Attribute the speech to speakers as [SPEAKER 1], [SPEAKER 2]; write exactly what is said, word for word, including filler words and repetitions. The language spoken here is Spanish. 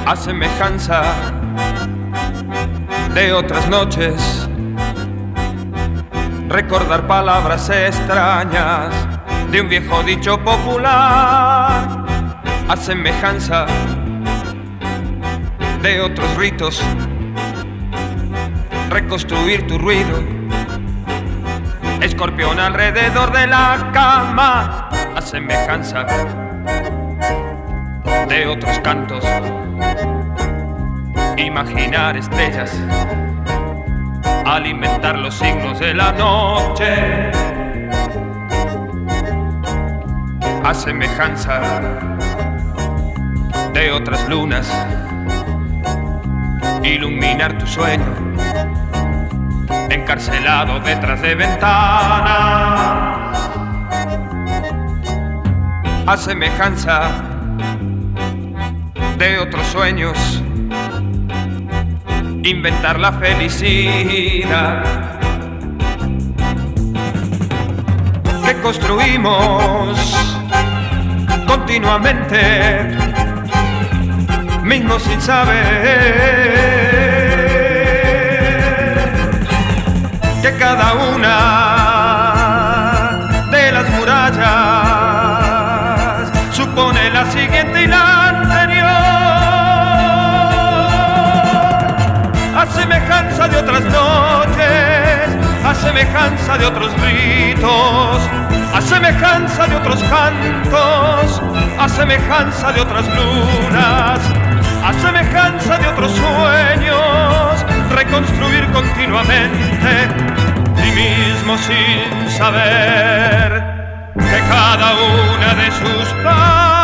[SPEAKER 1] a semejanza de otras noches, recordar palabras extrañas de un viejo dicho popular, a semejanza de otros ritos, reconstruir tu ruido, escorpión alrededor de la cama, a semejanza de otros cantos, imaginar estrellas, alimentar los signos de la noche, a semejanza de otras lunas, iluminar tu sueño, encarcelado detrás de ventanas, a semejanza de otros sueños, inventar la felicidad que construimos continuamente, mismo sin saber que cada una de las murallas supone la siguiente y la anterior, a semejanza de otras noches, a semejanza de otros ritos, a semejanza de otros cantos, a semejanza de otras lunas, a semejanza de otros sueños, reconstruir continuamente, y mismo sin saber que cada una de sus partes